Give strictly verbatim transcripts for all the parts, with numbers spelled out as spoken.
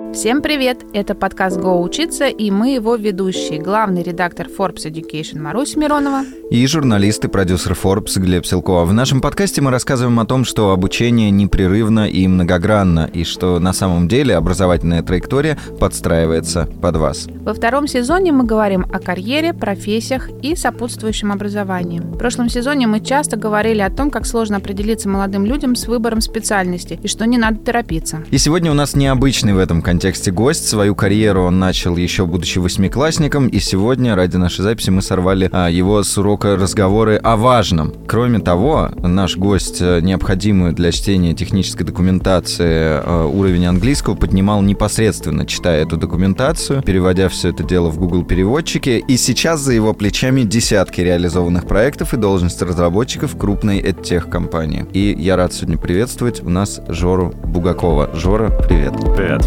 Всем привет! Это подкаст «Го учиться», и мы его ведущие. Главный редактор Forbes Education Маруся Миронова. И журналист и продюсер Forbes Глеб Силко. В нашем подкасте мы рассказываем о том, что обучение непрерывно и многогранно, и что на самом деле образовательная траектория подстраивается под вас. Во втором сезоне мы говорим о карьере, профессиях и сопутствующем образовании. В прошлом сезоне мы часто говорили о том, как сложно определиться молодым людям с выбором специальности, и что не надо торопиться. И сегодня у нас необычный в этом контексте гость. Свою карьеру он начал еще будучи восьмиклассником, и сегодня ради нашей записи мы сорвали а, его с урока разговоры о важном. Кроме того, наш гость необходимую для чтения технической документации а, уровень английского поднимал непосредственно, читая эту документацию, переводя все это дело в Google переводчике, и сейчас за его плечами десятки реализованных проектов и должности разработчиков крупной эдтех-компании. И я рад сегодня приветствовать у нас Жору Бугакова. Жора, привет. Привет.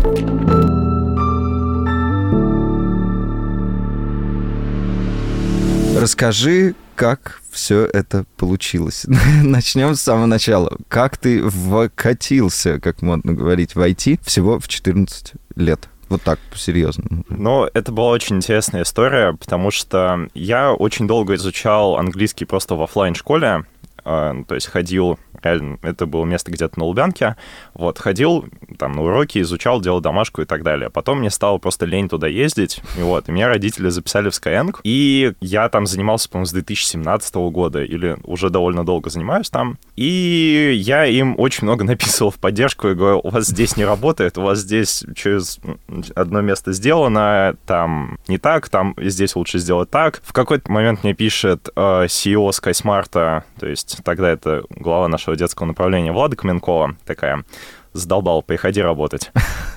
Расскажи, как все это получилось. Начнем с самого начала. Как ты вкатился, как модно говорить, в ай ти всего в четырнадцать лет? Вот так, серьезно. Ну, это была очень интересная история, потому что я очень долго изучал английский просто в офлайн-школе, то есть ходил, реально, это было место где-то на Лубянке, вот, ходил там на уроки, изучал, делал домашку и так далее. Потом мне стало просто лень туда ездить, и вот, и меня родители записали в Skyeng, и я там занимался, по-моему, с две тысячи семнадцатого года, или уже довольно долго занимаюсь там, и я им очень много написывал в поддержку и говорил: у вас здесь не работает, у вас здесь через одно место сделано, там не так, там здесь лучше сделать так. В какой-то момент мне пишет э, си и о SkySmart, то есть тогда это глава нашего детского направления Влада Каменкова, такая: задолбал, приходи работать.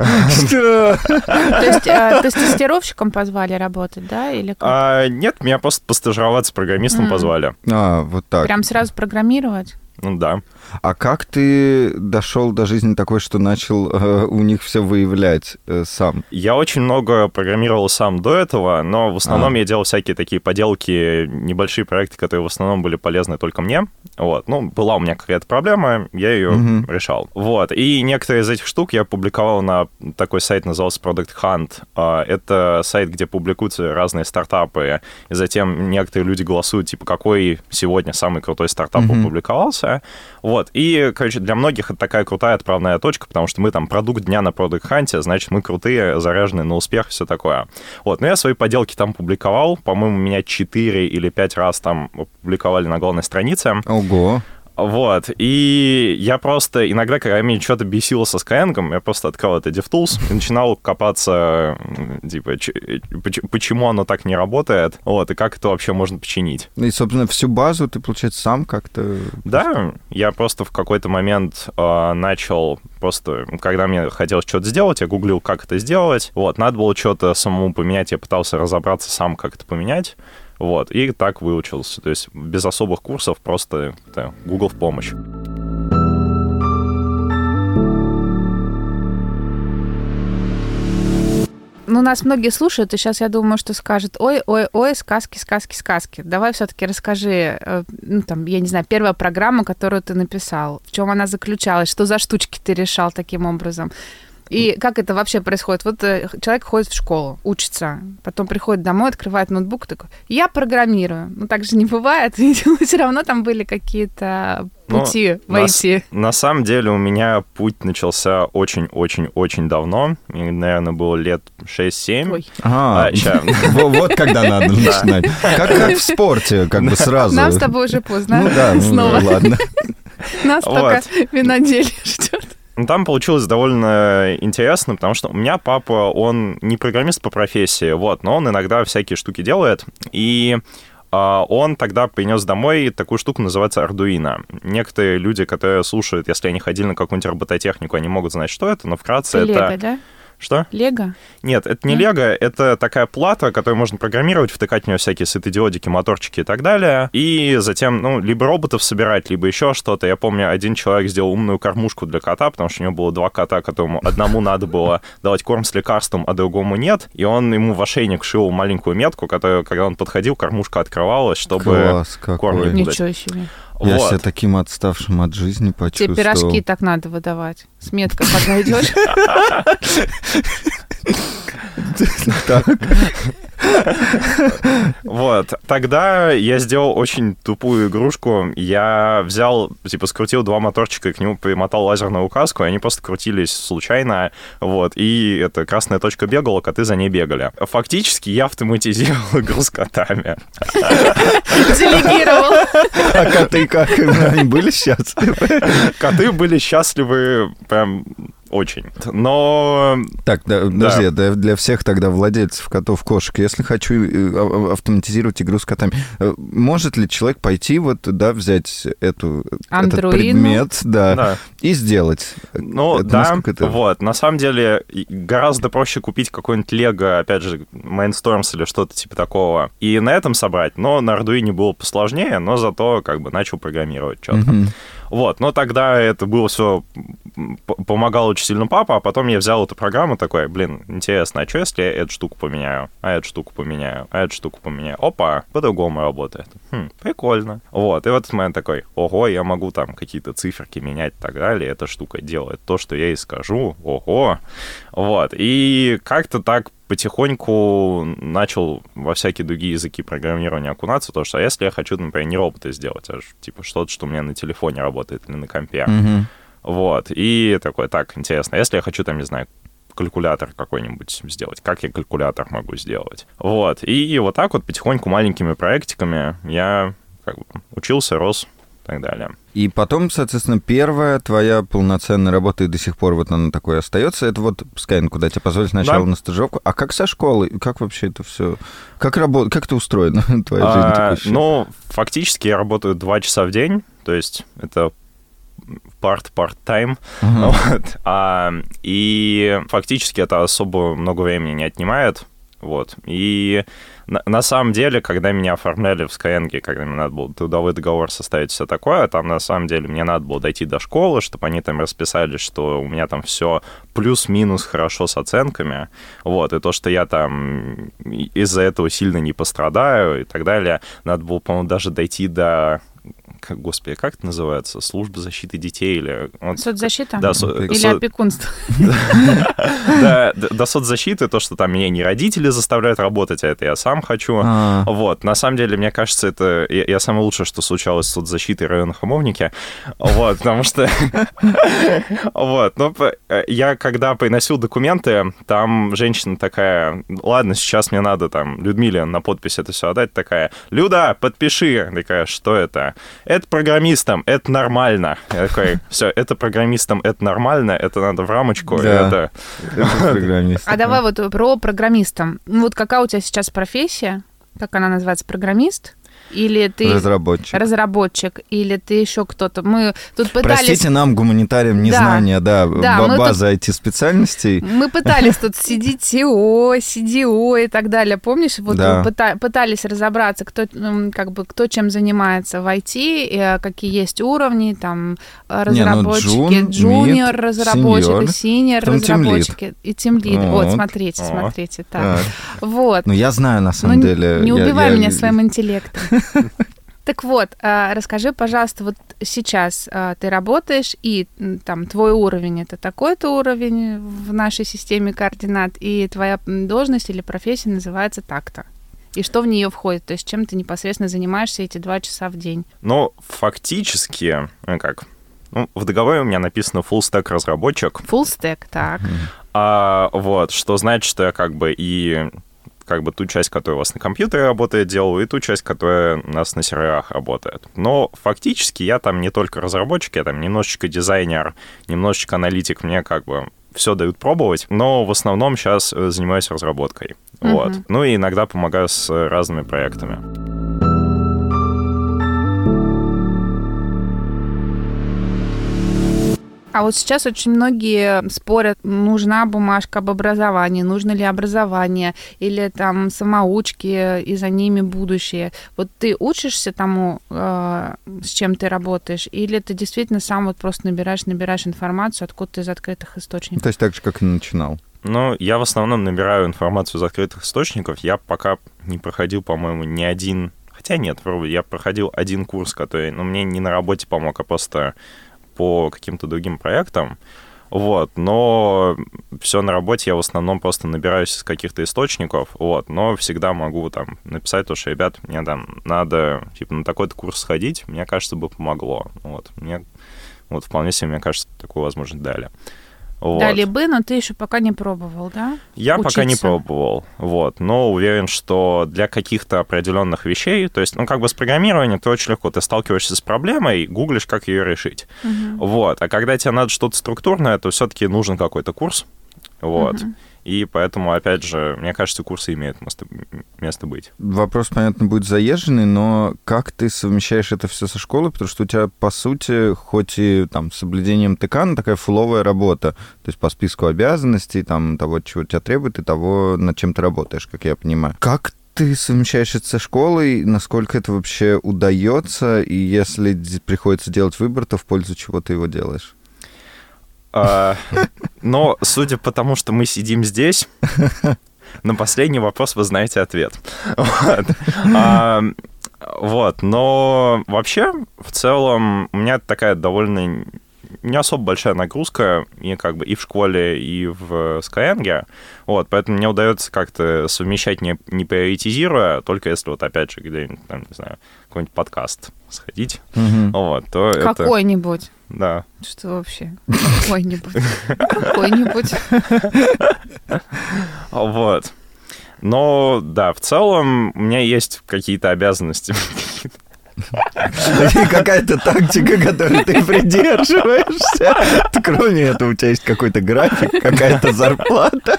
Что? То есть тестировщиком позвали работать, да? Или как? Нет, меня просто постажироваться программистом позвали. А, вот так. Прям сразу программировать? Ну да. А как ты дошел до жизни такой, что начал э, у них все выявлять э, сам? Я очень много программировал сам до этого, но в основном а. я делал всякие такие поделки, небольшие проекты, которые в основном были полезны только мне. Вот. Ну, была у меня какая-то проблема, я ее угу. решал. Вот. И некоторые из этих штук я публиковал на такой сайт, назывался Product Hunt. Это сайт, где публикуются разные стартапы, и затем некоторые люди голосуют, типа, какой сегодня самый крутой стартап угу. опубликовался. Вот. И, короче, для многих это такая крутая отправная точка, потому что мы там продукт дня на Product Hunt, значит, мы крутые, заряженные на успех, все такое. Вот. Но я свои поделки там публиковал. По-моему, меня четыре или пять раз там опубликовали на главной странице. Ого! Вот, и я просто иногда, когда меня что-то бесило со Skyeng, я просто открыл это DevTools и начинал копаться, типа, ч- почему оно так не работает, вот, и как это вообще можно починить. И, собственно, всю базу ты, получается, сам как-то... Да, я просто в какой-то момент э, начал просто, когда мне хотелось что-то сделать, я гуглил, как это сделать, вот, надо было что-то самому поменять, я пытался разобраться сам, как это поменять. Вот, и так выучился. То есть без особых курсов, просто да, Google в помощь. Ну, нас многие слушают, и сейчас я думаю, что скажут: ой, ой, ой, сказки, сказки, сказки. Давай все-таки расскажи, ну, там, я не знаю, первая программа, которую ты написал, в чем она заключалась, что за штучки ты решал таким образом? И как это вообще происходит? Вот человек ходит в школу, учится, потом приходит домой, открывает ноутбук, такой: я программирую. Ну, так же не бывает, видимо, все равно там были какие-то пути ну, в ай ти. На, на самом деле у меня путь начался очень-очень-очень давно. Мне, наверное, было лет шесть-семь. Ой. А, вот когда надо начинать. Как в спорте, как бы сразу. Нам с тобой уже поздно. Ну да, снова. Ладно. Нас только виноделие ждет. Ну, там получилось довольно интересно, потому что у меня папа, он не программист по профессии, вот, но он иногда всякие штуки делает, и э, он тогда принес домой такую штуку, называется Arduino. Некоторые люди, которые слушают, если они ходили на какую-нибудь робототехнику, они могут знать, что это, но вкратце это... Лего, да? Что? Лего? Нет, это не Лего, это такая плата, которую можно программировать, втыкать в нее всякие светодиодики, моторчики и так далее, и затем, ну, либо роботов собирать, либо еще что-то. Я помню, один человек сделал умную кормушку для кота, потому что у него было два кота, которому одному надо было давать корм с лекарством, а другому нет, и он ему в ошейник шил маленькую метку, которая, когда он подходил, кормушка открывалась, чтобы Класс, корм не Ничего себе. Я Вот. себя таким отставшим от жизни почувствовал. Тебе пирожки так надо выдавать. С меткой подойдешь. Так. Вот. Тогда я сделал очень тупую игрушку. Я взял, типа, скрутил два моторчика и к нему примотал лазерную указку, и они просто крутились случайно. Вот. И эта красная точка бегала, коты за ней бегали. Фактически я автоматизировал игру с котами. Делегировал. А коты как? Они были счастливы? Коты были счастливы прям очень. Но... Так, да, подожди, да. Для всех тогда владельцев котов, кошек, если хочу автоматизировать игру с котами, может ли человек пойти вот, да, взять эту, этот предмет, да, да, и сделать? Ну, это, да, это... вот. На самом деле гораздо проще купить какой-нибудь Лего, опять же, Mindstorms или что-то типа такого, и на этом собрать. Но на Arduino было посложнее, но зато как бы начал программировать что-то. Mm-hmm. Вот, но тогда это было все, помогал очень сильно папа, а потом я взял эту программу такой, блин, интересно, а что если я эту штуку поменяю, а эту штуку поменяю, а эту штуку поменяю? Опа, по-другому работает. Хм, прикольно. Вот, и в этот момент такой, ого, я могу там какие-то циферки менять и так далее, эта штука делает то, что я ей скажу, ого. Вот, и как-то так потихоньку начал во всякие другие языки программирования окунаться, потому что а если я хочу, например, не робота сделать, а типа что-то, что у меня на телефоне работает или на компе. Mm-hmm. Вот, и такой, так, интересно, если я хочу, там, не знаю, калькулятор какой-нибудь сделать, как я калькулятор могу сделать? Вот, и вот так вот потихоньку маленькими проектиками я как бы учился, рос и так далее. И потом, соответственно, первая твоя полноценная работа, и до сих пор вот она такой остается, это вот Skyeng, куда тебе позволили сначала да. на стажировку. А как со школы? Как вообще это все? Как, работ... как это устроено, твоя жизнь а, текущая? Ну, фактически я работаю два часа в день, то есть это part-part-time, uh-huh. вот. а, и фактически это особо много времени не отнимает. Вот. И на, на самом деле, когда меня оформляли в Skyeng, когда мне надо было трудовой договор составить, все такое, там на самом деле мне надо было дойти до школы, чтобы они там расписали, что у меня там все плюс-минус хорошо с оценками, вот, и то, что я там из-за этого сильно не пострадаю и так далее. Надо было, по-моему, даже дойти до... Как, господи, как это называется? Служба защиты детей или... Соцзащита? Да, со... Или со... опекунство? Да, до соцзащиты, то, что там меня не родители заставляют работать, а это я сам хочу. Вот, на самом деле, мне кажется, это я самое лучшее, что случалось с соцзащитой района Хамовники. Вот, потому что... Вот, ну, я когда приносил документы, там женщина такая, ладно, сейчас мне надо там Людмиле на подпись это все отдать, такая, Люда, подпиши. Такая, что это? Это программистам, это нормально. Я такой, все, это программистам, это нормально, это надо в рамочку. Да, это... это программист. А давай вот про программистам. Ну вот какая у тебя сейчас профессия? Как она называется? Программист? Или ты разработчик. разработчик, или ты еще кто-то. Мы тут пытались... Простите нам, гуманитариям, незнание, да, да, да база тут... ай ти-специальностей. Мы пытались тут сидеть си и о, си ди о и так далее. Помнишь? Вот да. пыта... пытались разобраться, кто, как бы, кто чем занимается в ай ти, и какие есть уровни, там, разработчики, Не, ну, джуниор разработчики, синьор разработчики и тимлид. Вот. вот, смотрите, вот. смотрите. Так. Вот. Ну, я знаю, на самом ну, деле. Не убивай я, меня я... своим интеллектом. Так вот, расскажи, пожалуйста, вот сейчас ты работаешь, и там твой уровень — это такой-то уровень в нашей системе координат, и твоя должность или профессия называется так-то. И что в нее входит? То есть чем ты непосредственно занимаешься эти два часа в день? Ну, фактически, как... Ну, в договоре у меня написано full-stack разработчик. Full-stack, так. А, вот, что значит, что я как бы и... как бы ту часть, которая у вас на компьютере работает, делаю, и ту часть, которая у нас на серверах работает. Но фактически я там не только разработчик, я там немножечко дизайнер, немножечко аналитик, мне как бы все дают пробовать, но в основном сейчас занимаюсь разработкой. Mm-hmm. Вот. Ну и иногда помогаю с разными проектами. А вот сейчас очень многие спорят, нужна бумажка об образовании, нужно ли образование, или там самоучки, и за ними будущее. Вот ты учишься тому, э, с чем ты работаешь, или ты действительно сам вот просто набираешь, набираешь информацию откуда-то из открытых источников? То есть так же, как и начинал? Ну, я в основном набираю информацию из открытых источников. Я пока не проходил, по-моему, ни один... Хотя нет, я проходил один курс, который, ну, мне не на работе помог, а просто по каким-то другим проектам. Вот, но все на работе я в основном просто набираюсь из каких-то источников, вот, но всегда могу там написать то, что, ребят, мне там надо, типа, на такой-то курс сходить, мне кажется, бы помогло. Вот, мне, вот, вполне себе, мне кажется, такую возможность дали. Вот. Дали бы, но ты еще пока не пробовал, да? Я Учиться. пока не пробовал, вот, но уверен, что для каких-то определенных вещей, то есть, ну, как бы с программированием ты очень легко, ты сталкиваешься с проблемой, гуглишь, как ее решить, угу. Вот, а когда тебе надо что-то структурное, то все-таки нужен какой-то курс, вот, угу. И поэтому, опять же, мне кажется, курсы имеют место, место быть. Вопрос, понятно, будет заезженный, но как ты совмещаешь это все со школой? Потому что у тебя, по сути, хоть и там с соблюдением ТК, но такая фуловая работа. То есть по списку обязанностей, там, того, чего тебя требует, и того, над чем ты работаешь, как я понимаю. Как ты совмещаешь это со школой? Насколько это вообще удается? И если приходится делать выбор, то в пользу чего ты его делаешь? Uh, но, судя по тому, что мы сидим здесь, на последний вопрос вы знаете ответ. Вот. Uh, вот, но вообще, в целом, у меня такая довольно не особо большая нагрузка и как бы и в школе, и в Skyeng. Вот, поэтому мне удается как-то совмещать, не, не приоритизируя, только если вот опять же где-нибудь, там, не знаю, какой-нибудь подкаст сходить, mm-hmm. вот, то Какой-нибудь? Это... Да. Что вообще? Какой-нибудь. Какой-нибудь. Вот. Но, да, в целом у меня есть какие-то обязанности. Какая-то тактика, которой ты придерживаешься. Кроме этого, у тебя есть какой-то график, какая-то зарплата.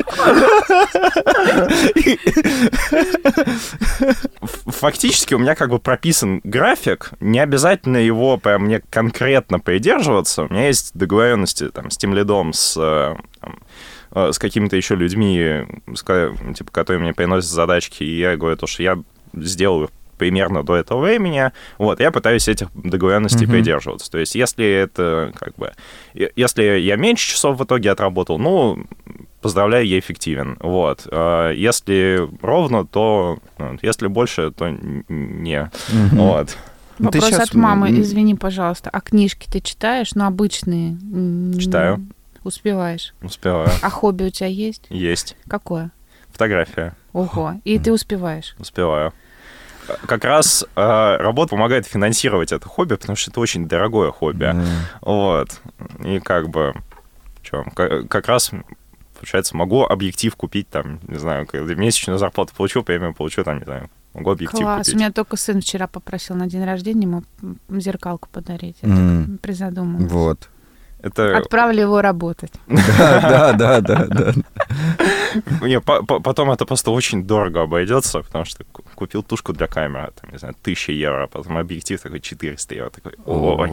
Фактически у меня как бы прописан график. Не обязательно его прям мне конкретно придерживаться. У меня есть договоренности там, с тимлидом, с... Там, с какими-то еще людьми, типа, которые мне приносят задачки, и я говорю, что я сделаю их примерно до этого времени, вот, я пытаюсь этих договоренностей uh-huh. придерживаться. То есть, если это, как бы, если я меньше часов в итоге отработал, ну, поздравляю, я эффективен, вот. Если ровно, то, если больше, то не, uh-huh. вот. Вопрос сейчас... от мамы, извини, пожалуйста, а книжки ты читаешь, ну, обычные? Читаю. Успеваешь? Успеваю. А хобби у тебя есть? Есть. Какое? Фотография. Ого, и mm. ты успеваешь? Успеваю. Как раз э, работа помогает финансировать это хобби, потому что это очень дорогое хобби. Mm. Вот. И как бы, что, как, как раз, получается, могу объектив купить, там, не знаю, когда месячную зарплату получу, премию получу, там, не знаю, могу объектив Класс. купить. У меня только сын вчера попросил на день рождения ему зеркалку подарить. Я mm. так призадумалась. Вот. Это... Отправили его работать. Да, да, да, да. Потом это просто очень дорого обойдется, потому что купил тушку для камеры, там, не знаю, тысяча евро, потом объектив такой четыреста евро, такой, ой.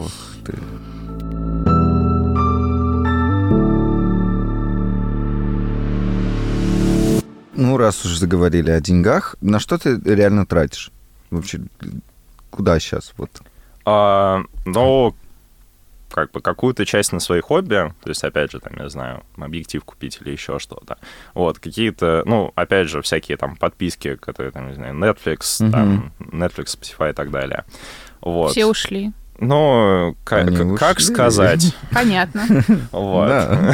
Ну, раз уж заговорили о деньгах, на что ты реально тратишь? Вообще, куда сейчас? Вот. А, ну, как бы какую-то часть на свои хобби, то есть, опять же, там, я знаю, объектив купить или еще что-то. Вот, какие-то, ну, опять же, всякие там подписки, которые, там, не знаю, Netflix, mm-hmm. там, Netflix, Spotify и так далее. Вот. Все ушли. Ну, как, как сказать? Понятно. Вот.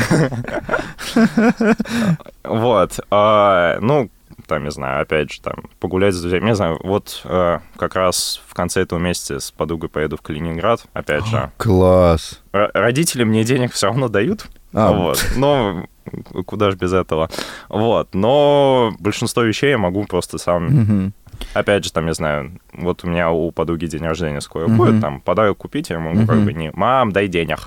Вот. Ну, там, не знаю, опять же, там, погулять с друзьями. Не знаю, вот э, как раз в конце этого месяца с подругой поеду в Калининград, опять же. Класс! Р- родители мне денег все равно дают, а, вот, но куда ж без этого. Вот, но большинство вещей я могу просто сам... Mm-hmm. Опять же, там, я знаю, вот у меня у подруги день рождения скоро mm-hmm. будет, там, подарок купить, я могу mm-hmm. как бы не «мам, дай денег»,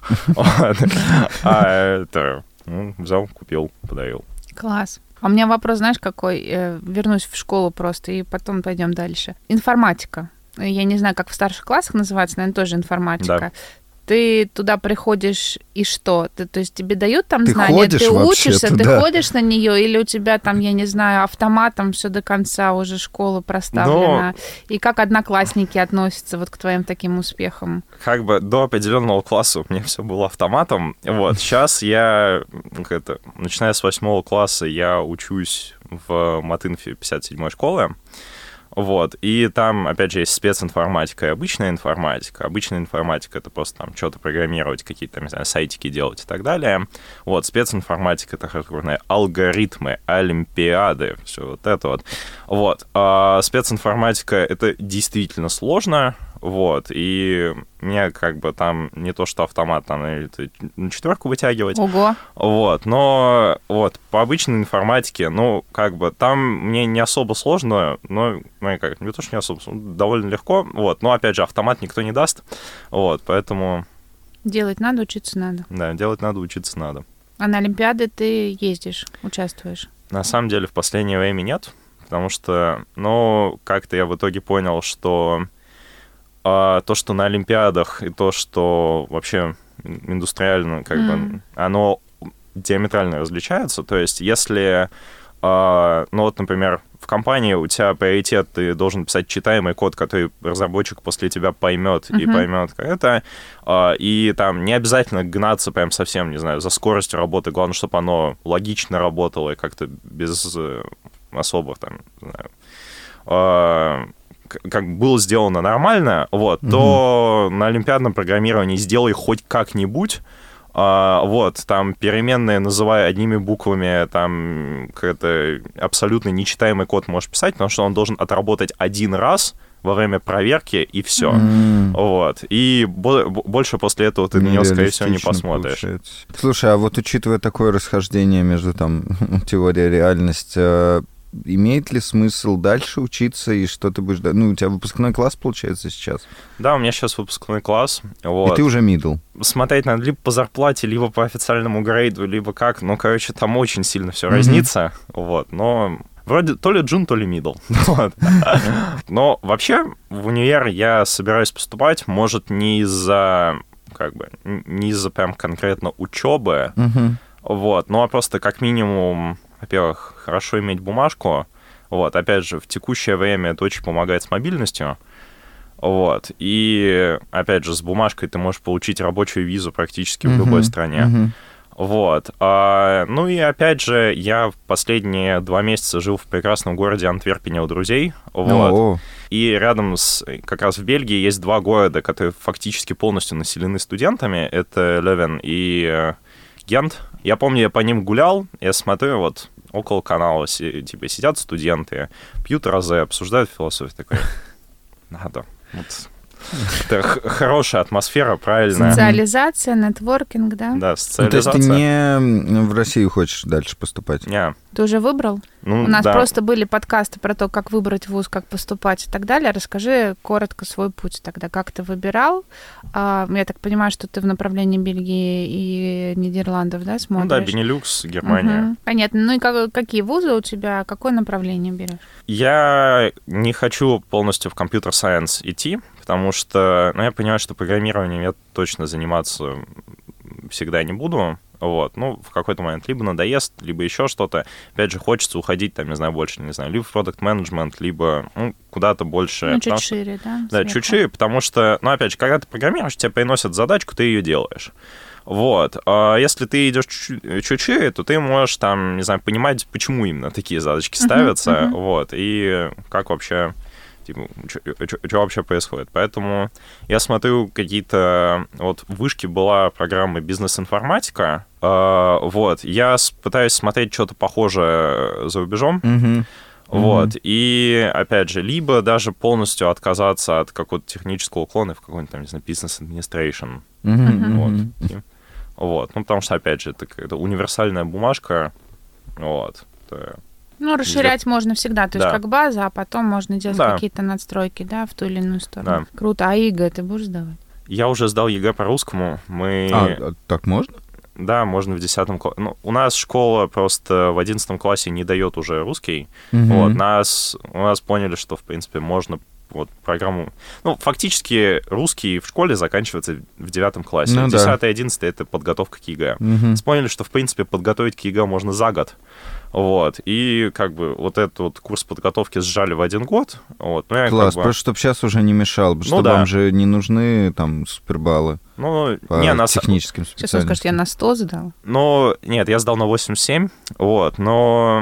а это взял, купил, подарил. Класс. А у меня вопрос, знаешь, какой? Вернусь в школу просто, и потом пойдем дальше. Информатика. Я не знаю, как в старших классах называется, наверное, тоже информатика. Да. Ты туда приходишь, и что? Ты, то есть тебе дают там ты знания, ты учишься, ты да. ходишь на нее, или у тебя там, я не знаю, автоматом все до конца уже школа проставлена? Но... И как одноклассники относятся вот к твоим таким успехам? Как бы до определенного класса у меня все было автоматом. Вот, сейчас я, это, начиная с восьмого класса, я учусь в Матинфе пятьдесят седьмой школы. Вот, и там, опять же, есть специнформатика и обычная информатика. Обычная информатика — это просто там что-то программировать, какие-то, не знаю, сайтики делать и так далее. Вот, специнформатика — это хардкорные алгоритмы, олимпиады, все вот это вот. Вот, а специнформатика — это действительно сложно, вот, и мне как бы там не то, что автомат, там на четверку вытягивать. Ого. Вот, но вот по обычной информатике, ну, как бы там мне не особо сложно, но, ну, как, не то, что не особо, довольно легко, вот, но, опять же, автомат никто не даст, вот, поэтому... Делать надо, учиться надо. Да, делать надо, учиться надо. А на Олимпиады ты ездишь, участвуешь? На самом деле в последнее время нет, потому что, ну, как-то я в итоге понял, что... А то, что на Олимпиадах, и то, что вообще индустриально, как mm. бы, оно диаметрально различается. То есть, если, а, ну вот, например, в компании у тебя приоритет, ты должен писать читаемый код, который разработчик после тебя поймет mm-hmm. и поймет, как это, а, и там не обязательно гнаться прям совсем, не знаю, за скоростью работы, главное, чтобы оно логично работало и как-то без особых, там, не знаю, а, как было сделано нормально, вот, mm-hmm. то на олимпиадном программировании сделай хоть как-нибудь, а, вот, там переменные называй одними буквами, там какой-то абсолютно нечитаемый код можешь писать, потому что он должен отработать один раз во время проверки, и все. Mm. Вот. И бо- больше после этого ты на него, скорее всего, не посмотришь. Получается. Слушай, а вот учитывая такое расхождение между там теорией и реальностью, имеет ли смысл дальше учиться, и что ты будешь... Ну, у тебя выпускной класс, получается, сейчас? Да, у меня сейчас выпускной класс. Вот. И ты уже middle? Смотреть надо либо по зарплате, либо по официальному грейду, либо как. Ну, короче, там очень сильно все mm-hmm. разнится. Вот, но... Вроде то ли джун, то ли middle. Вот. Но вообще в универ я собираюсь поступать, может, не из-за... Как бы... Не из-за прям конкретно учебы, mm-hmm. вот, ну, а просто как минимум... Во-первых, хорошо иметь бумажку. Вот, опять же, в текущее время это очень помогает с мобильностью. Вот, и, опять же, с бумажкой ты можешь получить рабочую визу практически uh-huh. в любой стране. Uh-huh. Вот. А, ну и, опять же, я в последние два месяца жил в прекрасном городе Антверпене у друзей. Вот. Oh. И рядом с... Как раз в Бельгии есть два города, которые фактически полностью населены студентами. Это Левен и Гент. Я помню, я по ним гулял, я смотрю, вот около канала типа сидят студенты, пьют розе, обсуждают философию. Такой, надо. Вот. Это хорошая атмосфера, правильная. Социализация, нетворкинг, да? Да, социализация. Ну, то есть ты не в Россию хочешь дальше поступать? Не. Ты уже выбрал? Ну, У нас да. просто были подкасты про то, как выбрать вуз, как поступать и так далее. Расскажи коротко свой путь тогда. Как ты выбирал? А, я так понимаю, что ты в направлении Бельгии и Нидерландов, да, смотришь? Ну да, Бенилюкс, Германия. Угу. Понятно. Ну и как, какие вузы у тебя? Какое направление берешь? Я не хочу полностью в компьютер-сайенс идти, потому что, ну, я понимаю, что программированием я точно заниматься всегда не буду. Вот, ну, в какой-то момент либо надоест, либо еще что-то. Опять же, хочется уходить, там, не знаю, больше, не знаю, либо в продакт-менеджмент, либо, ну, куда-то больше. Ну, чуть потому шире, что, да? Да, сверху. чуть шире, потому что, ну, опять же, когда ты программируешь, тебе приносят задачку, ты ее делаешь. Вот. А если ты идешь чуть шире, то ты можешь, там, не знаю, понимать, почему именно такие задачки ставятся, uh-huh, uh-huh. вот, и как вообще... Типа, что вообще происходит. Поэтому я смотрю какие-то... Вот в вышке была программа «Бизнес-информатика». Э, вот. Я пытаюсь смотреть что-то похожее за рубежом. Mm-hmm. Вот. Mm-hmm. И, опять же, либо даже полностью отказаться от какого-то технического уклона в какой-нибудь, там, не знаю, бизнес-администрейшн. Mm-hmm. Вот. Mm-hmm. Вот. Ну, потому что, опять же, это какая-то универсальная бумажка. Вот. Это... Ну, расширять Для... можно всегда, то есть да. как база, а потом можно делать да. какие-то надстройки, да, в ту или иную сторону. Да. Круто. А ЕГЭ ты будешь сдавать? Я уже сдал ЕГЭ по русскому. Мы... А, так можно? Да, можно в десятом классе. Ну, у нас школа просто в одиннадцатом классе не дает уже русский. Угу. Вот, нас, у нас поняли, что, в принципе, можно вот программу... Ну, фактически русский в школе заканчивается в девятом классе. Ну, десятый, одиннадцатый — это подготовка к ЕГЭ. Угу. Поняли, что, в принципе, подготовить к ЕГЭ можно за год. Вот, и как бы вот этот вот курс подготовки сжали в один год. Вот. Ну, я Класс, как бы... просто чтобы сейчас уже не мешал, потому ну, что да. вам же не нужны там супербаллы ну, по не, на... техническим специальностям. Сейчас он скажет, я на сто сдал. Ну, нет, я сдал на восемьдесят семь, вот, но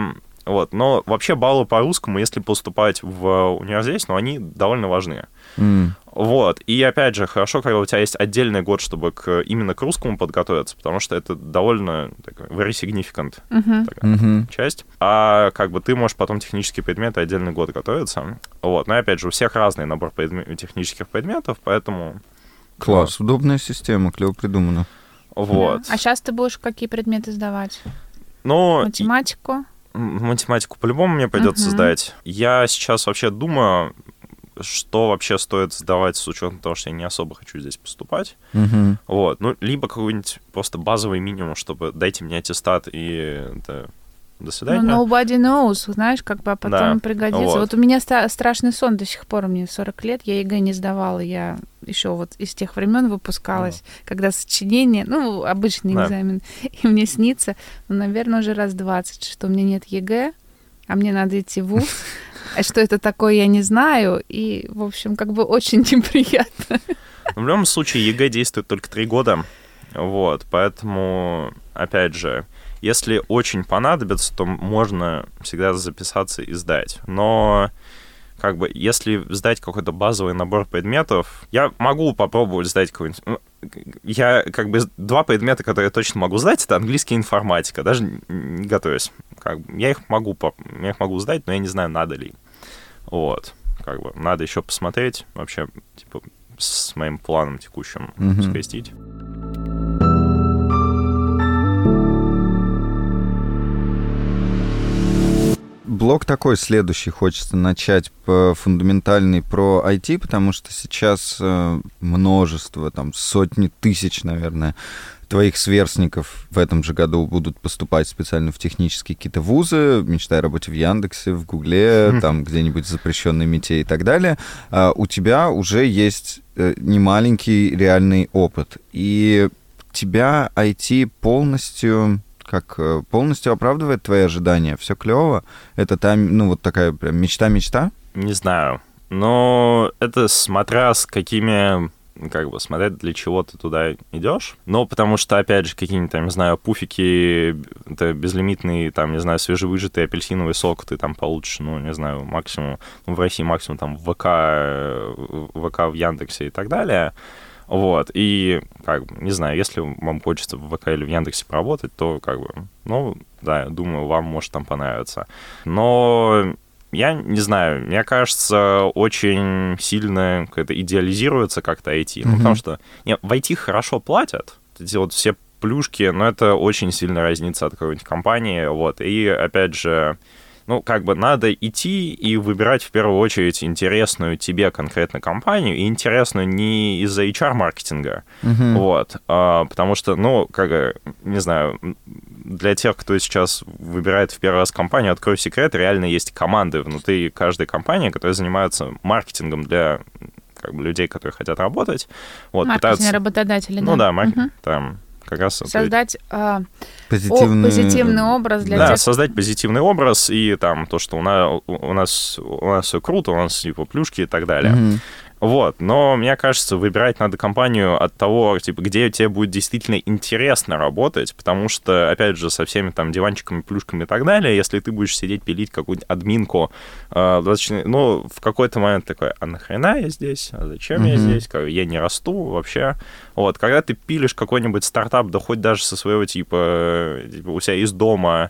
Вот. Но вообще баллы по русскому, если поступать в университет, ну, они довольно важны. Mm. Вот. И опять же, хорошо, когда у тебя есть отдельный год, чтобы к, именно к русскому подготовиться, потому что это довольно такая very significant uh-huh. такая uh-huh. часть. А как бы ты можешь потом технические предметы отдельный год готовиться. Вот. Но опять же, у всех разный набор предмет, технических предметов, поэтому... Класс, вот. Удобная система, клево придумана. Вот. Да. А сейчас ты будешь какие предметы сдавать? Ну, математику? И... Математику по-любому мне придется uh-huh. сдать. Я сейчас вообще думаю... что вообще стоит сдавать с учетом того, что я не особо хочу здесь поступать. Uh-huh. Вот. Ну, либо какой-нибудь просто базовый минимум, чтобы дайте мне аттестат и это, до свидания. Ну, nobody knows, знаешь, как бы, а потом да. пригодится. Вот. вот у меня ста- страшный сон до сих пор, мне сорок лет, я ЕГЭ не сдавала, я еще вот из тех времен выпускалась, uh-huh. когда сочинение, ну, обычный да. экзамен, и мне снится, ну, наверное, уже раз двадцать, что у меня нет ЕГЭ, а мне надо идти в вуз. А что это такое, я не знаю. И, в общем, как бы очень неприятно. В любом случае, ЕГЭ действует только три года. Вот, поэтому, опять же, если очень понадобится, то можно всегда записаться и сдать. Но, как бы, если сдать какой-то базовый набор предметов, я могу попробовать сдать какой-нибудь... Я, как бы, два предмета, которые я точно могу сдать, это английский и информатика, даже не готовясь. Как бы, я их могу, я их могу сдать, но я не знаю, надо ли. Вот, как бы, надо еще посмотреть, вообще, типа, с моим планом текущим mm-hmm. скрестить. Блок такой следующий хочется начать по фундаментальный про ай ти, потому что сейчас множество, там, сотни тысяч, наверное, твоих сверстников в этом же году будут поступать специально в технические какие-то вузы, мечтая о работе в Яндексе, в Гугле, mm-hmm. там где-нибудь запрещенной МИТе и так далее. А у тебя уже есть немаленький реальный опыт, и тебя ай ти полностью... как полностью оправдывает твои ожидания? Все клево? Это та, ну, вот такая прям мечта-мечта? Не знаю. Но это смотря с какими... как бы смотреть, для чего ты туда идешь. Но потому что, опять же, какие-нибудь, там, не знаю, пуфики, это безлимитный, там, не знаю, свежевыжатый апельсиновый сок ты там получишь, ну, не знаю, максимум, ну, в России максимум там в ВК, в ВК в Яндексе и так далее. Вот, и, как бы, не знаю, если вам хочется в ВК или в Яндексе поработать, то, как бы, ну, да, я думаю, вам может там понравиться. Но я не знаю, мне кажется, очень сильно как-то идеализируется как-то ай ти. Mm-hmm. Ну, потому что не, в ай ти хорошо платят, эти вот все плюшки, но это очень сильно разнится от какой-нибудь компании, вот, и, опять же, ну, как бы надо идти и выбирать в первую очередь интересную тебе конкретно компанию, и интересную не из-за эйч ар-маркетинга, uh-huh. вот, а, потому что, ну, как бы, не знаю, для тех, кто сейчас выбирает в первый раз компанию, открою секрет, реально есть команды внутри каждой компании, которые занимаются маркетингом для, как бы, людей, которые хотят работать. Вот, маркетинг, пытаются... работодатели, да? Ну да, маркетинг, uh-huh. там... как раз создать э, позитивный... О, позитивный образ для да, тех... создать позитивный образ и там то, что у нас, у нас, у нас все круто, у нас типа плюшки и так далее. Mm-hmm. Вот, но мне кажется, выбирать надо компанию от того, типа, где тебе будет действительно интересно работать, потому что, опять же, со всеми там диванчиками, плюшками и так далее, если ты будешь сидеть пилить какую-нибудь админку, э, достаточно, ну, в какой-то момент такой, а нахрена я здесь, а зачем mm-hmm. я здесь, я не расту вообще. Вот, когда ты пилишь какой-нибудь стартап, да хоть даже со своего типа, типа у себя из дома,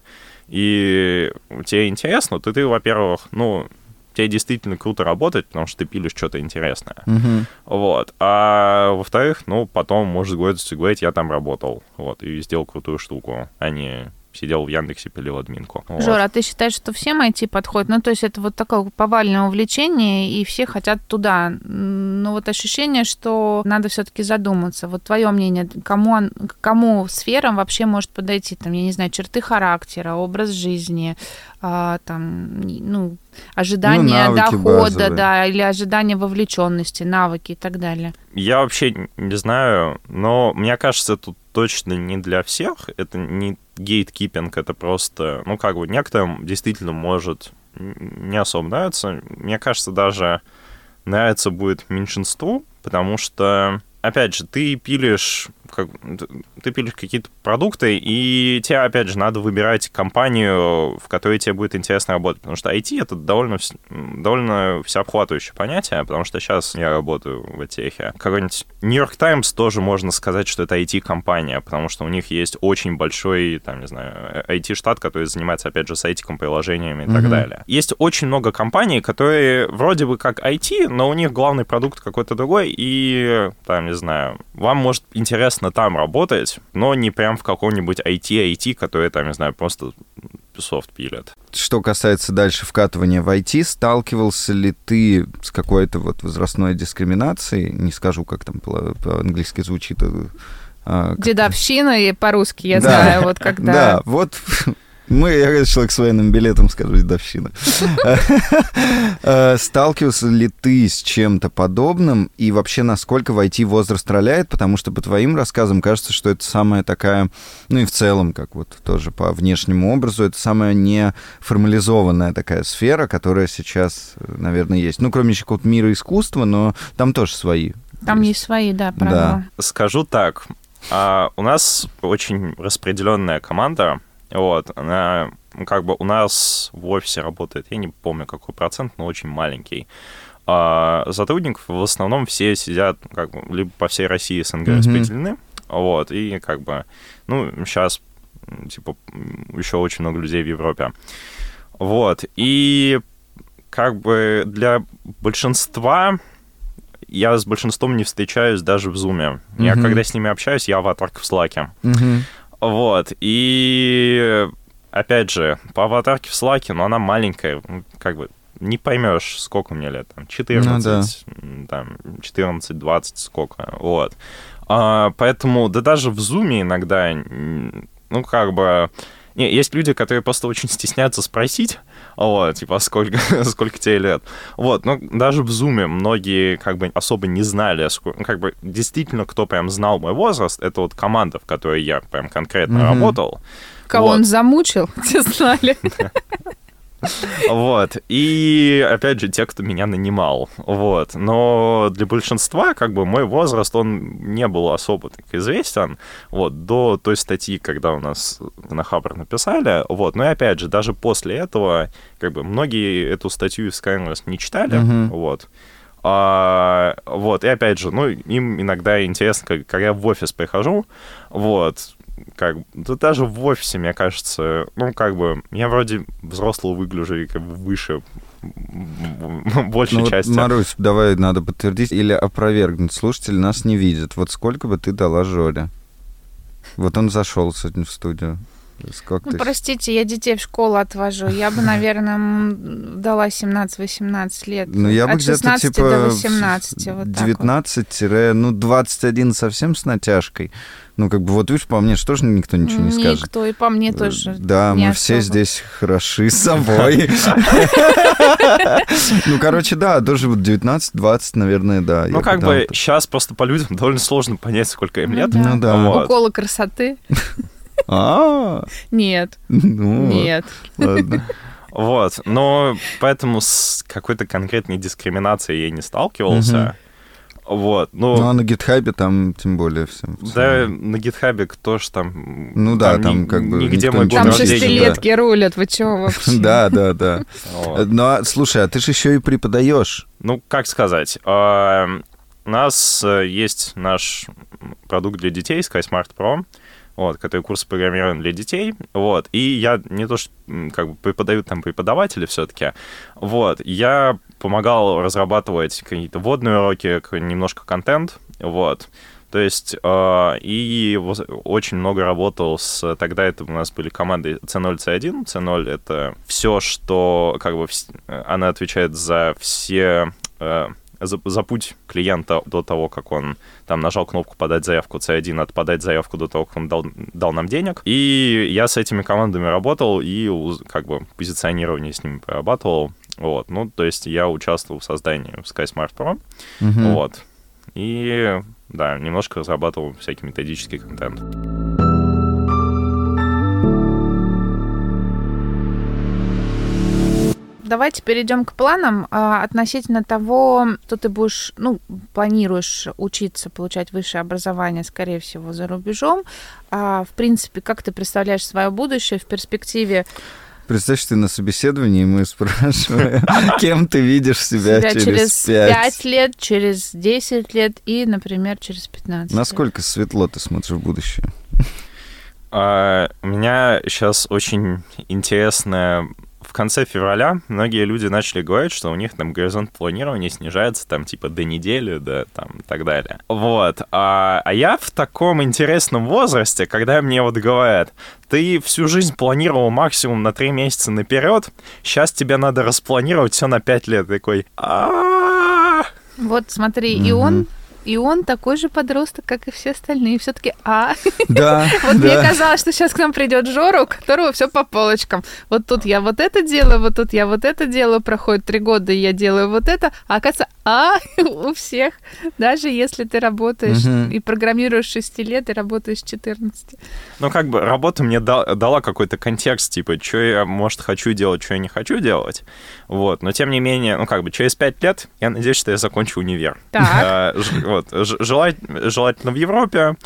и тебе интересно, то ты, во-первых, ну... тебе действительно круто работать, потому что ты пилишь что-то интересное. Uh-huh. Вот. А во-вторых, ну, потом, может, гордостью говорить, я там работал, вот, и сделал крутую штуку, а не сидел в Яндексе, пилил админку. Вот. Жора, а ты считаешь, что всем ай ти подходит? Ну, то есть это вот такое повальное увлечение, и все хотят туда. Но вот ощущение, что надо все-таки задуматься. Вот твое мнение, кому, кому сферам вообще может подойти? Там, я не знаю, черты характера, образ жизни, а, там, ну, ожидание ну, дохода, базовые. Да, или ожидание вовлеченности, навыки и так далее. Я вообще не знаю, но мне кажется, тут точно не для всех. Это не гейткипинг, это просто, ну, как бы, некоторым действительно может не особо нравиться. Мне кажется, даже нравится будет меньшинству, потому что, опять же, ты пилишь как, ты пилишь какие-то продукты, и тебе, опять же, надо выбирать компанию, в которой тебе будет интересно работать, потому что ай ти — это довольно, довольно всеобхватывающее понятие, потому что сейчас я работаю в техе. Какой-нибудь New York Times тоже можно сказать, что это ай ти-компания, потому что у них есть очень большой, там, не знаю, ай ти-штат, который занимается, опять же, сайтиком, приложениями и mm-hmm. так далее. Есть очень много компаний, которые вроде бы как ай ти, но у них главный продукт какой-то другой, и, там, не знаю, вам может интересно там работать, но не прям в каком-нибудь ай ти-ай ти, который, там, не знаю, просто софт пилят. Что касается дальше вкатывания в ай ти, сталкивался ли ты с какой-то вот возрастной дискриминацией? Не скажу, как там по-английски звучит. А, Дедовщина, и по-русски я да, знаю, вот когда... Да, вот... Мы, я человек с военным билетом, скажу, дедовщина. Сталкивался ли ты с чем-то подобным? И вообще, насколько в ай ти возраст роляет? Потому что по твоим рассказам кажется, что это самая такая... Ну и в целом, как вот тоже по внешнему образу, это самая неформализованная такая сфера, которая сейчас, наверное, есть. Ну, кроме еще какого-то мира искусства, но там тоже свои. Там есть, есть свои, да, правила. Да. Скажу так. А, у нас очень распределенная команда. Вот, она, как бы у нас в офисе работает, я не помню, какой процент, но очень маленький. А сотрудников в основном все сидят, как бы, либо по всей России СНГ mm-hmm. распределены, вот, и как бы, ну, сейчас, типа, еще очень много людей в Европе. Вот, и как бы для большинства... Я с большинством не встречаюсь даже в Zoom. Mm-hmm. Я когда с ними общаюсь, я аватарка в Slack. Mm-hmm. Вот, и опять же, по аватарке в Slack, но она маленькая, как бы не поймешь, сколько мне лет, там, четырнадцать, ну, да. там, четырнадцать-двадцать, сколько, вот. А, поэтому, да даже в Zoom иногда, ну, как бы... Не, есть люди, которые просто очень стесняются спросить, вот, типа, сколько, сколько тебе лет. Вот, но даже в Zoom многие, как бы, особо не знали, сколько, как бы, действительно, кто прям знал мой возраст, это вот команда, в которой я прям конкретно mm-hmm. работал. Кого вот. Он замучил, те знали. Вот, и, опять же, те, кто меня нанимал, вот, но для большинства, как бы, мой возраст, он не был особо так известен, вот, до той статьи, когда у нас на Хабр написали, вот, но и, опять же, даже после этого, как бы, многие эту статью из Skylines не читали, mm-hmm. вот, а, вот, и, опять же, ну, им иногда интересно, когда я в офис прихожу, вот, как да даже в офисе, мне кажется, ну, как бы, я вроде взрослого выгляжу и как бы выше большей ну, части. Вот, Марусь, давай надо подтвердить или опровергнуть. Слушатели нас не видят. Вот сколько бы ты дала Жоле? Вот он зашел сегодня в студию. Сколько ну, ты... простите, я детей в школу отвожу. Я бы, наверное, дала семнадцать-восемнадцать лет. Ну, я бы от шестнадцати где-то, типа, до восемнадцати. Вот девятнадцать-ну, двадцать один совсем с натяжкой. Ну, как бы, вот видишь, по мне же тоже никто ничего не скажет. Никто, и по мне тоже. Да, мы особо. Все здесь хороши с собой. Ну, короче, да, тоже вот девятнадцать-двадцать, наверное, да. Ну, как бы, сейчас просто по людям довольно сложно понять, сколько им лет. Ну, да. Уколы красоты. А, нет, ну, нет. Ладно. Вот, но поэтому с какой-то конкретной дискриминацией я не сталкивался. Вот, ну... Ну, а на GitHub там тем более всем. Да, на GitHub кто ж там... Ну да, там, там как бы... Нигде мой Там шестилетки да. рулят, вы чего вообще? Да, да, да. Ну, слушай, а ты же еще и преподаешь. Ну, как сказать, у нас есть наш продукт для детей, SkySmart Pro, вот, который курс программирования для детей, вот, и я не то, что как бы преподаю там преподаватели все-таки, вот, я помогал разрабатывать какие-то вводные уроки, немножко контент, вот, то есть, э, и очень много работал с, тогда это у нас были команды си ноль, си один, си ноль это все, что, как бы, она отвечает за все... Э, За, за путь клиента до того, как он там нажал кнопку «Подать заявку», си один — это «Подать заявку» до того, как он дал, дал нам денег. И я с этими командами работал и как бы позиционирование с ними прорабатывал. Вот. Ну, то есть я участвовал в создании SkySmart Pro. Mm-hmm. Вот. И, да, немножко разрабатывал всякий методический контент. давайте перейдем к планам а, относительно того, что ты будешь, ну, планируешь учиться, получать высшее образование, скорее всего, за рубежом. А, в принципе, как ты представляешь свое будущее в перспективе? Представь, ты на собеседовании, и мы спрашиваем, кем ты видишь себя, себя через пять лет, через десять лет и, например, через пятнадцать. Насколько лет. Светло ты смотришь в будущее? Uh, у меня сейчас очень интересная... В конце февраля многие люди начали говорить, что у них там горизонт планирования снижается там типа до недели, да, там и так далее. Вот. А, а я в таком интересном возрасте, когда мне вот говорят, ты всю жизнь планировал максимум на три месяца наперед, сейчас тебе надо распланировать все на пять лет. Такой... Вот смотри, и он... И он такой же подросток, как и все остальные. Все-таки а. Да. Вот да. мне казалось, что сейчас к нам придет Жора, у которого все по полочкам. Вот тут я вот это делаю, вот тут я вот это делаю. Проходит три года, и я делаю вот это. А оказывается, а у всех. Даже если ты работаешь угу. и программируешь с шести лет, и работаешь с четырнадцати. Ну, как бы работа мне да, дала какой-то контекст, типа, что я, может, хочу делать, что я не хочу делать. Вот. Но, тем не менее, ну, как бы через пять лет я надеюсь, что я закончу универ. Так. Вот, желать, желательно в Европе,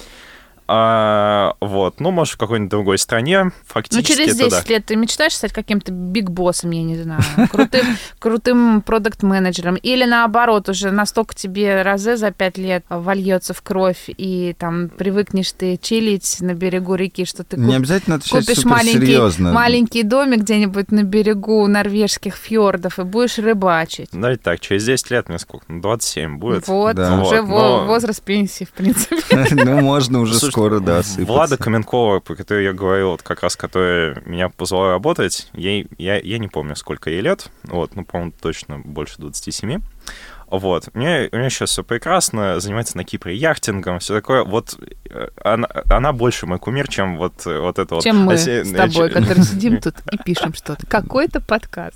а, вот, ну, может, в какой-нибудь другой стране, фактически. Ну, через десять туда. лет ты мечтаешь стать каким-то биг-боссом, я не знаю, крутым, крутым продакт-менеджером, или наоборот, уже настолько тебе розе за пять лет вольется в кровь, и там привыкнешь ты чилить на берегу реки, что ты куп... не обязательно отвечать купишь маленький, серьезно. маленький домик где-нибудь на берегу норвежских фьордов и будешь рыбачить. Давайте так, через десять лет мне сколько? двадцать семь будет. Вот, да. Уже вот, но... возраст пенсии, в принципе. Ну, можно уже скоро, да, сыпаться. Влада Каменкова, по которой я говорил, вот как раз, которая меня позвала работать, ей, я, я не помню, сколько ей лет, вот, ну, по-моему, точно больше двадцати семи. Вот, у меня, у меня сейчас все прекрасно, занимается на Кипре яхтингом, все такое. Вот она, она больше мой кумир, чем вот, вот это вот. Чем мы с тобой, которые сидим тут и пишем что-то. Какой-то подкаст.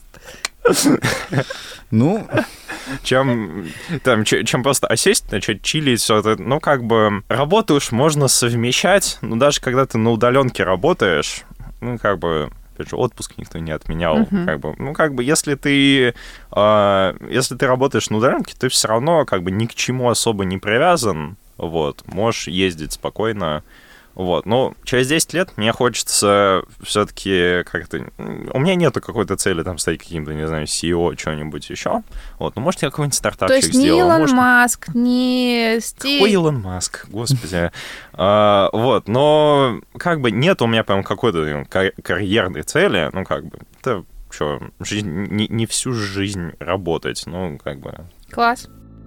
Ну, чем, там, чем просто осесть, начать чилить, все это, ну, как бы, работу уж можно совмещать, но даже когда ты на удаленке работаешь, ну, как бы, опять же, отпуск никто не отменял, uh-huh. как бы, ну, как бы, если ты, э, если ты работаешь на удаленке, ты все равно, как бы, ни к чему особо не привязан, вот, можешь ездить спокойно. Вот, ну, через десять лет мне хочется все-таки как-то... У меня нету какой-то цели там стать каким-то, не знаю, си и о, что-нибудь еще. Вот, ну, может, я какой-нибудь стартапчик сделаю. То есть не Илон может... Маск, не Стив... Какой Илон Маск, господи. а, вот, но как бы нет у меня прям какой-то кар- карьерной цели. Ну, как бы, это что, жизнь, не, не всю жизнь работать, ну, как бы... Класс.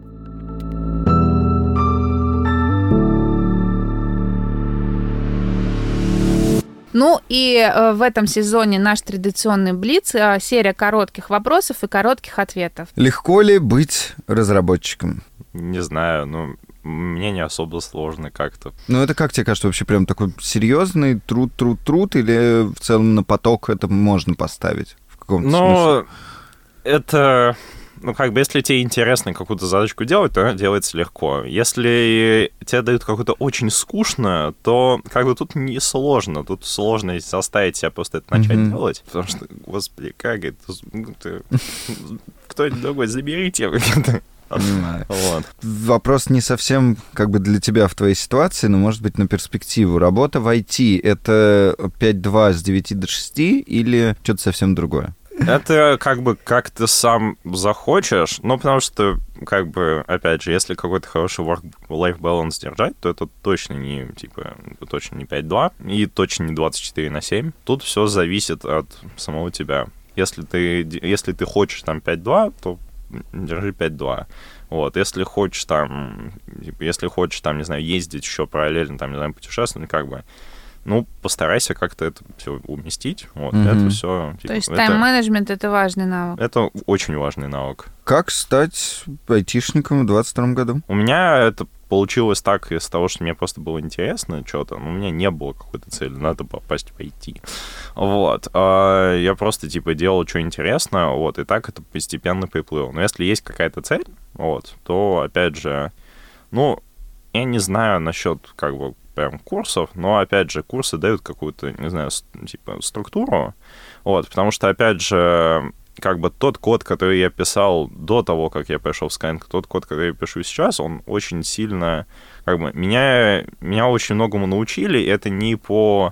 Ну и э, в этом сезоне наш традиционный блиц, э, серия коротких вопросов и коротких ответов. Легко ли быть разработчиком? Не знаю, ну, мне не особо сложно как-то. Ну это как тебе кажется, вообще прям такой серьезный труд, труд, труд, или в целом на поток это можно поставить в каком-то Но смысле? Это... Ну, как бы, если тебе интересно какую-то задачку делать, то она делается легко. Если тебе дают какую-то очень скучно, то как бы тут не сложно. Тут сложно заставить себя просто это начать mm-hmm. делать. Потому что, господи, как это... Кто-нибудь другой, заберите. Понимаю. Вот. Вопрос не совсем как бы для тебя в твоей ситуации, но, может быть, на перспективу. Работа в ай ти — это пять два с девяти до шести или что-то совсем другое? Это как бы как ты сам захочешь, ну, потому что, как бы, опять же, если какой-то хороший work-life balance держать, то это точно не, типа, точно не пять два и точно не двадцать четыре на семь. Тут все зависит от самого тебя. Если ты, если ты хочешь там пять два, то держи пять два. Вот, если хочешь там, если хочешь там, не знаю, ездить еще параллельно, там, не знаю, путешествовать, как бы, ну, постарайся как-то это все уместить. Вот, mm-hmm. это все. Типа, то есть тайм-менеджмент — это важный навык. Это очень важный навык. Как стать айтишником в двадцать втором году? У меня это получилось так из того, что мне просто было интересно что-то, но у меня не было какой-то цели, надо попасть в ай ти. Вот. А я просто, типа, делал, что интересно, вот, и так это постепенно приплыло. Но если есть какая-то цель, вот, то, опять же, ну, я не знаю насчет, как бы, прям курсов, но, опять же, курсы дают какую-то, не знаю, типа, структуру, вот, потому что, опять же, как бы тот код, который я писал до того, как я пришел в Skyeng, тот код, который я пишу сейчас, он очень сильно, как бы, меня, меня очень многому научили. Это не по,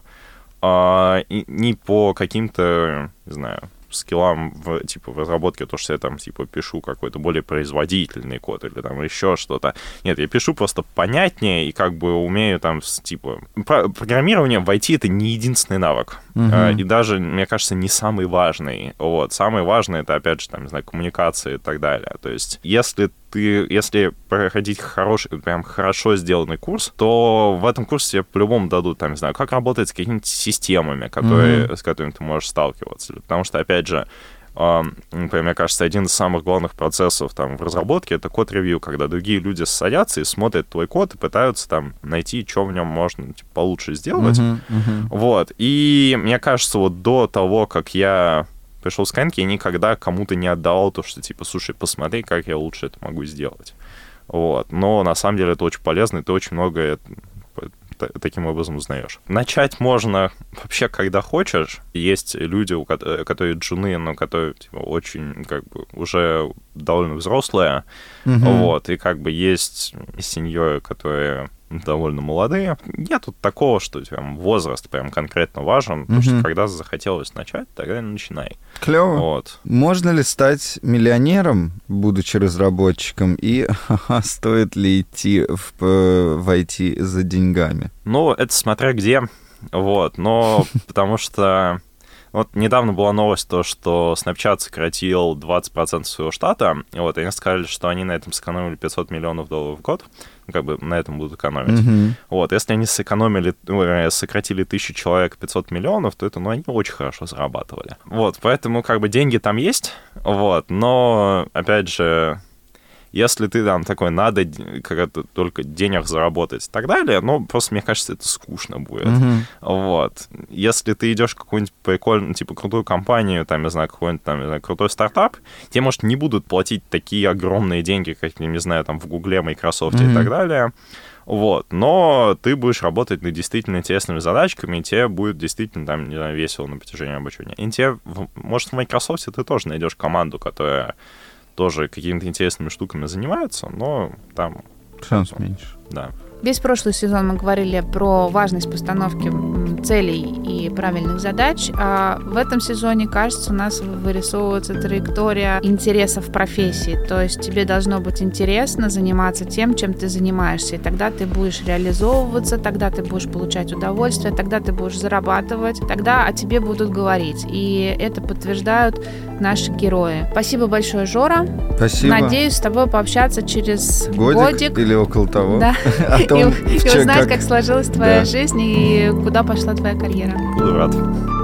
а, не по каким-то, не знаю, скиллам в, типа, в разработке, то, что я там, типа, пишу какой-то более производительный код или там еще что-то. Нет, я пишу просто понятнее и как бы умею там, типа... Программирование в ай ти — это не единственный навык. Uh-huh. И даже, мне кажется, не самый важный. Вот. Самый важный — это, опять же, там, не знаю, коммуникации и так далее. То есть, если ты, если проходить хороший, прям хорошо сделанный курс, то в этом курсе тебе по-любому дадут, там, не знаю, как работать с какими-то системами, которые, uh-huh. с которыми ты можешь сталкиваться. Потому что, опять же, например, мне кажется, один из самых главных процессов там в разработке — это код-ревью, когда другие люди садятся и смотрят твой код и пытаются там найти, что в нем можно типа, получше сделать. Uh-huh, uh-huh. Вот. И мне кажется, вот до того, как я пришел в Skyeng, я никогда кому-то не отдавал то, что типа, слушай, посмотри, как я лучше это могу сделать. Вот. Но на самом деле это очень полезно, и ты очень многое таким образом узнаешь. Начать можно вообще, когда хочешь. Есть люди, у которых, которые джуны, но которые типа, очень, как бы, уже довольно взрослые. Uh-huh. Вот. И как бы есть сеньоры, которые довольно молодые. Нет тут такого, что прям, возраст прям конкретно важен. Uh-huh. Потому что когда захотелось начать, тогда начинай. Клево. Вот. Можно ли стать миллионером, будучи разработчиком, и ха-ха, стоит ли идти в, в ай ти за деньгами? Ну, это смотря где. Вот. Но потому что... Вот недавно была новость, то, что Snapchat сократил двадцать процентов своего штата, и вот они сказали, что они на этом сэкономили пятьсот миллионов долларов в год, ну, как бы на этом будут экономить. Mm-hmm. Вот, если они сэкономили, ну, сократили тысячу человек пятьсот миллионов, то это, ну, они очень хорошо зарабатывали. Вот, поэтому, как бы, деньги там есть, вот, но, опять же, если ты там такой, надо как-то только денег заработать и так далее, ну, просто, мне кажется, это скучно будет. Mm-hmm. Вот. Если ты идешь в какую-нибудь прикольную, типа, крутую компанию, там, не знаю, какой-нибудь там, не знаю, крутой стартап, тебе, может, не будут платить такие огромные деньги, как, не знаю, там, в Гугле, Microsoft mm-hmm. и так далее. Вот. Но ты будешь работать над действительно интересными задачками, и тебе будет действительно, там, не знаю, весело на протяжении обучения. И тебе, может, в Microsoft ты тоже найдешь команду, которая тоже какими-то интересными штуками занимаются, но там... Шанс меньше. Да. Весь прошлый сезон мы говорили про важность постановки целей и правильных задач, а в этом сезоне, кажется, у нас вырисовывается траектория интересов профессии, то есть тебе должно быть интересно заниматься тем, чем ты занимаешься, и тогда ты будешь реализовываться, тогда ты будешь получать удовольствие, тогда ты будешь зарабатывать, тогда о тебе будут говорить, и это подтверждают наши герои. Спасибо большое, Жора. Спасибо. Надеюсь с тобой пообщаться через годик, годик. Или около того. Да. И, и узнать, как... как сложилась твоя да. жизнь и куда пошла твоя карьера. Буду рад.